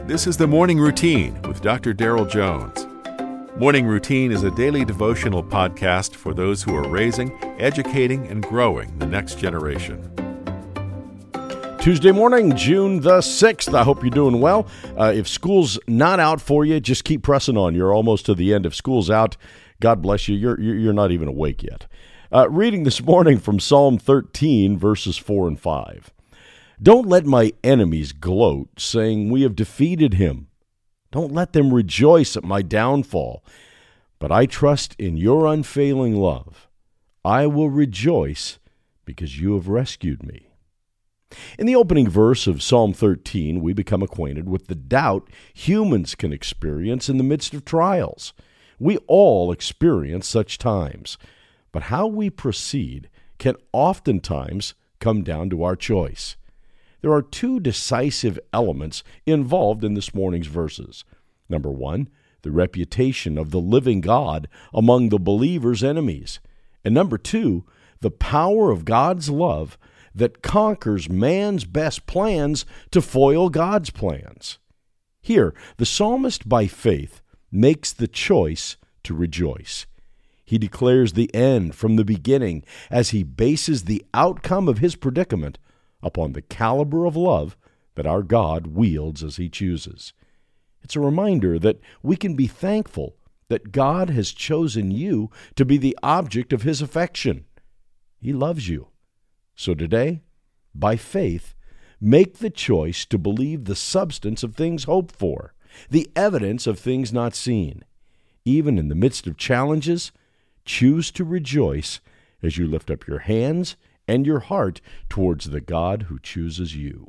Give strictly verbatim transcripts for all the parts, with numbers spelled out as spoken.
This is the Morning Routine with Doctor Daryl Jones. Morning Routine is a daily devotional podcast for those who are raising, educating, and growing the next generation. Tuesday morning, June the sixth. I hope you're doing well. Uh, if school's not out for you, just keep pressing on. You're almost to the end. If school's out, God bless you. You're, you're not even awake yet. Uh, reading this morning from Psalm thirteen, verses four and five. Don't let my enemies gloat, saying, we have defeated him. Don't let them rejoice at my downfall. But I trust in your unfailing love. I will rejoice because you have rescued me. In the opening verse of Psalm thirteen, we become acquainted with the doubt humans can experience in the midst of trials. We all experience such times, but how we proceed can oftentimes come down to our choice. There are two decisive elements involved in this morning's verses. Number one, the reputation of the living God among the believer's enemies. And number two, the power of God's love that conquers man's best plans to foil God's plans. Here, the psalmist by faith makes the choice to rejoice. He declares the end from the beginning as he bases the outcome of his predicament upon the caliber of love that our God wields as he chooses. It's a reminder that we can be thankful that God has chosen you to be the object of his affection. He loves you. So today, by faith, make the choice to believe the substance of things hoped for, the evidence of things not seen. Even in the midst of challenges, choose to rejoice as you lift up your hands and your heart towards the God who chooses you.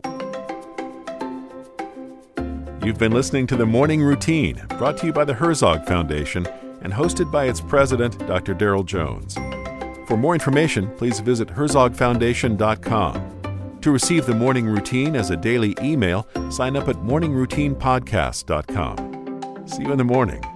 You've been listening to the Morning Routine, brought to you by the Herzog Foundation and hosted by its president, Doctor Daryl Jones. For more information, please visit herzog foundation dot com. To receive the Morning Routine as a daily email, sign up at morning routine podcast dot com. See you in the morning.